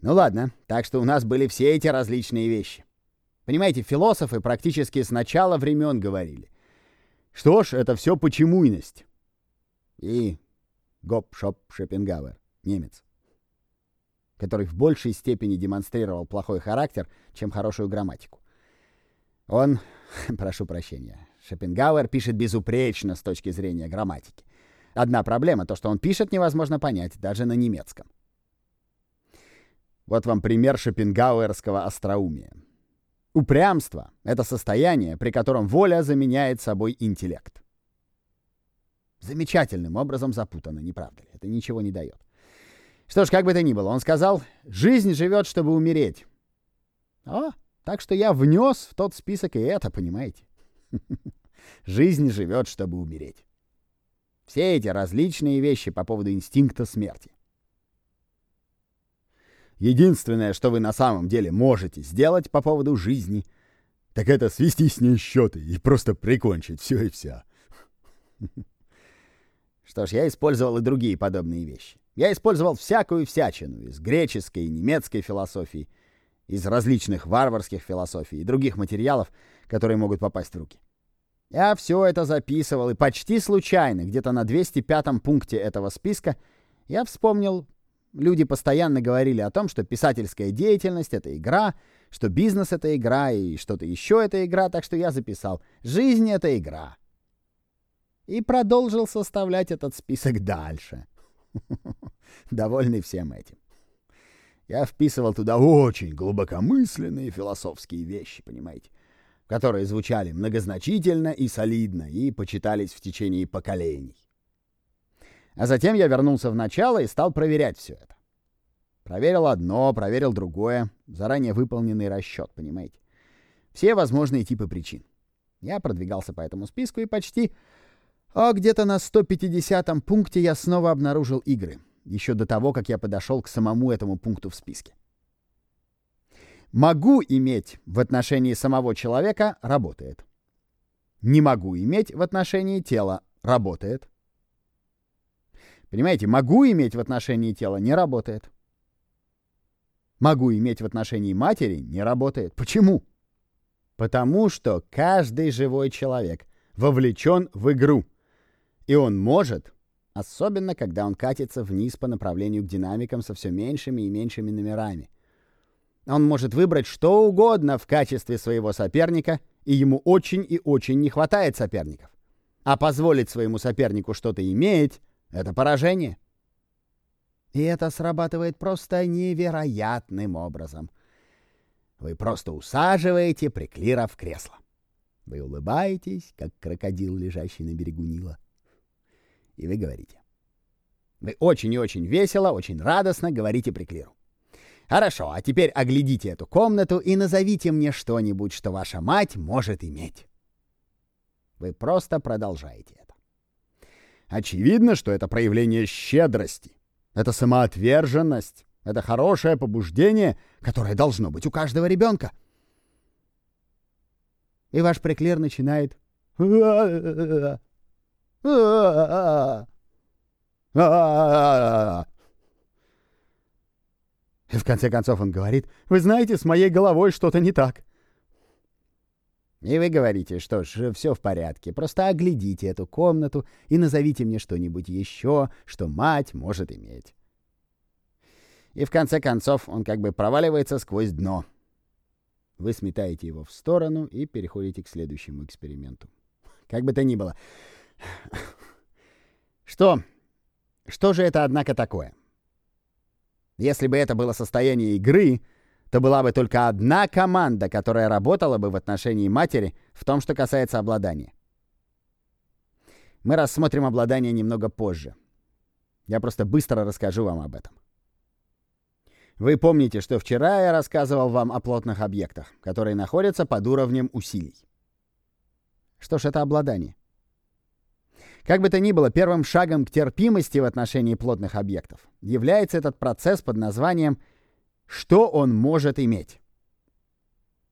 Ну ладно, так что у нас были все эти различные вещи. Понимаете, философы практически с начала времен говорили: что ж, это все почемуйность. И Гоп-Шоп Шопенгауэр, немец, который в большей степени демонстрировал плохой характер, чем хорошую грамматику. Он, прошу прощения, Шопенгауэр пишет безупречно с точки зрения грамматики. Одна проблема — то, что он пишет, невозможно понять, даже на немецком. Вот вам пример шопенгауэрского остроумия. Упрямство — это состояние, при котором воля заменяет собой интеллект. Замечательным образом запутано, не правда ли? Это ничего не дает. Что ж, как бы то ни было, он сказал: жизнь живет, чтобы умереть. Так что я внес в тот список и это, понимаете? Жизнь живет, чтобы умереть. Все эти различные вещи по поводу инстинкта смерти. Единственное, что вы на самом деле можете сделать по поводу жизни, так это свести с ней счеты и просто прикончить все и вся. Что ж, я использовал и другие подобные вещи. Я использовал всякую всячину из греческой и немецкой философии, из различных варварских философий и других материалов, которые могут попасть в руки. Я все это записывал, и почти случайно, где-то на 205-м пункте этого списка, я вспомнил: люди постоянно говорили о том, что писательская деятельность — это игра, что бизнес — это игра, и что-то еще — это игра, так что я записал: жизнь — это игра. И продолжил составлять этот список дальше. Довольный всем этим. Я вписывал туда очень глубокомысленные философские вещи, понимаете, которые звучали многозначительно и солидно и почитались в течение поколений. А затем я вернулся в начало и стал проверять все это. Проверил одно, проверил другое, заранее выполненный расчет, понимаете. Все возможные типы причин. Я продвигался по этому списку и почти... где-то на 150-м пункте я снова обнаружил игры, еще до того, как я подошел к самому этому пункту в списке. Могу иметь в отношении самого человека — работает. Не могу иметь в отношении тела — работает. Понимаете, могу иметь в отношении тела — не работает. Могу иметь в отношении матери — не работает. Почему? Потому что каждый живой человек вовлечен в игру. И он может, особенно когда он катится вниз по направлению к динамикам со все меньшими и меньшими номерами. Он может выбрать что угодно в качестве своего соперника, и ему очень и очень не хватает соперников. А позволить своему сопернику что-то иметь — это поражение. И это срабатывает просто невероятным образом. Вы просто усаживаете Приклира в кресло. Вы улыбаетесь, как крокодил, лежащий на берегу Нила. И вы говорите. Вы очень и очень весело, очень радостно говорите Приклиру: хорошо, а теперь оглядите эту комнату и назовите мне что-нибудь, что ваша мать может иметь. Вы просто продолжаете это. Очевидно, что это проявление щедрости. Это самоотверженность. Это хорошее побуждение, которое должно быть у каждого ребенка. И ваш Приклир начинает... И в конце концов он говорит: вы знаете, с моей головой что-то не так. И вы говорите: что ж, все в порядке, просто оглядите эту комнату и назовите мне что-нибудь еще, что мать может иметь. И в конце концов он как бы проваливается сквозь дно. Вы сметаете его в сторону и переходите к следующему эксперименту. Как бы то ни было. Что же это, однако, такое? Если бы это было состояние игры, то была бы только одна команда, которая работала бы в отношении матери в том, что касается обладания. Мы рассмотрим обладание немного позже. Я просто быстро расскажу вам об этом. Вы помните, что вчера я рассказывал вам о плотных объектах, которые находятся под уровнем усилий. Что ж, это обладание. Как бы то ни было, первым шагом к терпимости в отношении плотных объектов является этот процесс под названием «что он может иметь».